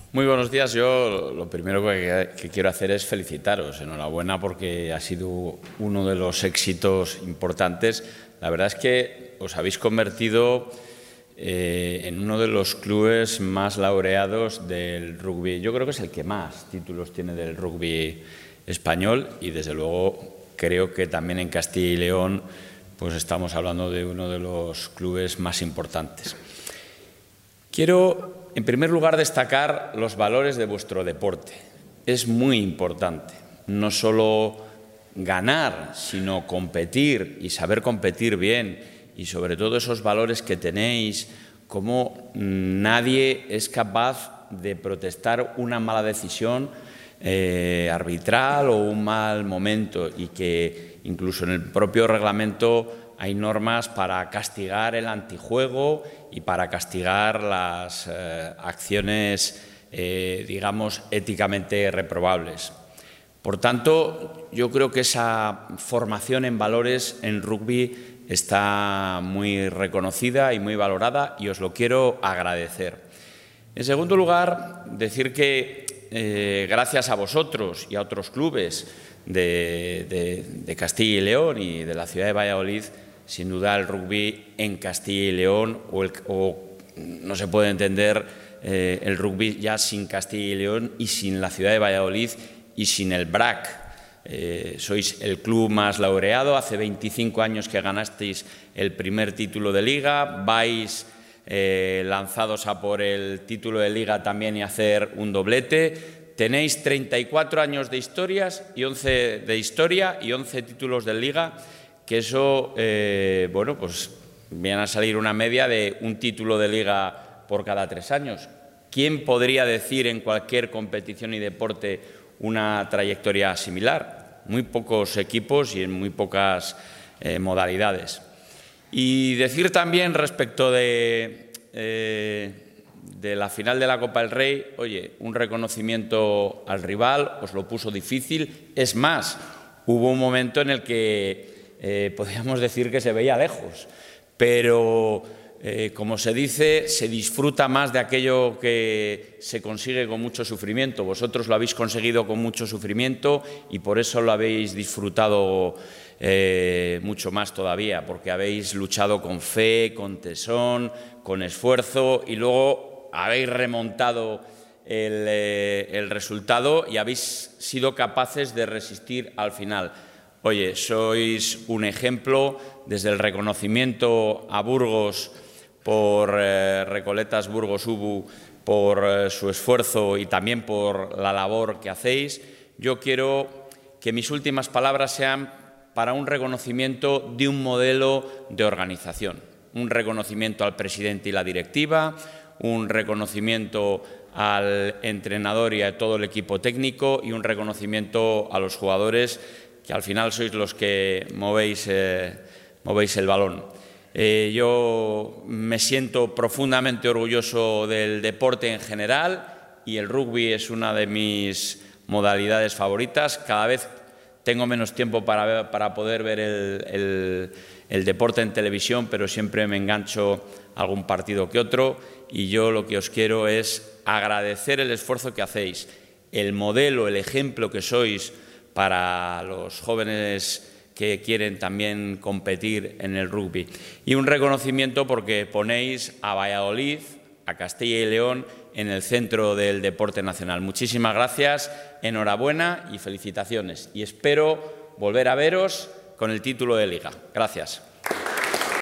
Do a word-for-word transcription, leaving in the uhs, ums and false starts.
Muy buenos días. Yo lo primero que, que quiero hacer es felicitaros. Enhorabuena porque ha sido uno de los éxitos importantes. La verdad es que os habéis convertido eh, en uno de los clubes más laureados del rugby. Yo creo que es el que más títulos tiene del rugby español y, desde luego, creo que también en Castilla y León pues estamos hablando de uno de los clubes más importantes. Quiero, en primer lugar, destacar los valores de vuestro deporte. Es muy importante no solo ganar, sino competir y saber competir bien, y sobre todo esos valores que tenéis, como nadie es capaz de protestar una mala decisión eh, arbitral o un mal momento, y que incluso en el propio reglamento hay normas para castigar el antijuego y para castigar las eh, acciones, eh, digamos, éticamente reprobables. Por tanto, yo creo que esa formación en valores en rugby está muy reconocida y muy valorada, y os lo quiero agradecer. En segundo lugar, decir que eh, gracias a vosotros y a otros clubes de, de, de Castilla y León y de la ciudad de Valladolid, sin duda el rugby en Castilla y León, o, el, o no se puede entender eh, el rugby ya sin Castilla y León y sin la ciudad de Valladolid y sin el B R A C. Eh, sois el club más laureado. Hace veinticinco años que ganasteis el primer título de Liga. Vais eh, lanzados a por el título de Liga también y hacer un doblete. Tenéis treinta y cuatro años de, historias y once de historia y once títulos de Liga, que eso, eh, bueno, pues viene a salir una media de un título de Liga por cada tres años. ¿Quién podría decir en cualquier competición y deporte una trayectoria similar? Muy pocos equipos y en muy pocas eh, modalidades. Y decir también respecto de, eh, de la final de la Copa del Rey, oye, un reconocimiento al rival, os lo puso difícil. Es más, hubo un momento en el que Eh, podríamos decir que se veía lejos, pero eh, como se dice, se disfruta más de aquello que se consigue con mucho sufrimiento. Vosotros lo habéis conseguido con mucho sufrimiento y por eso lo habéis disfrutado eh, mucho más todavía, porque habéis luchado con fe, con tesón, con esfuerzo, y luego habéis remontado el, eh, el resultado y habéis sido capaces de resistir al final. Oye, sois un ejemplo, desde el reconocimiento a Burgos por eh, Recoletas Burgos Ubu, por eh, su esfuerzo y también por la labor que hacéis. Yo quiero que mis últimas palabras sean para un reconocimiento de un modelo de organización, un reconocimiento al presidente y la directiva, un reconocimiento al entrenador y a todo el equipo técnico, y un reconocimiento a los jugadores, que al final sois los que movéis, eh, movéis el balón. Eh, yo me siento profundamente orgulloso del deporte en general, y el rugby es una de mis modalidades favoritas. Cada vez tengo menos tiempo para, ver, para poder ver el, el, el deporte en televisión, pero siempre me engancho a algún partido que otro, y yo lo que os quiero es agradecer el esfuerzo que hacéis, el modelo, el ejemplo que sois para los jóvenes que quieren también competir en el rugby. Y un reconocimiento porque ponéis a Valladolid, a Castilla y León, en el centro del deporte nacional. Muchísimas gracias, enhorabuena y felicitaciones. Y espero volver a veros con el título de Liga. Gracias.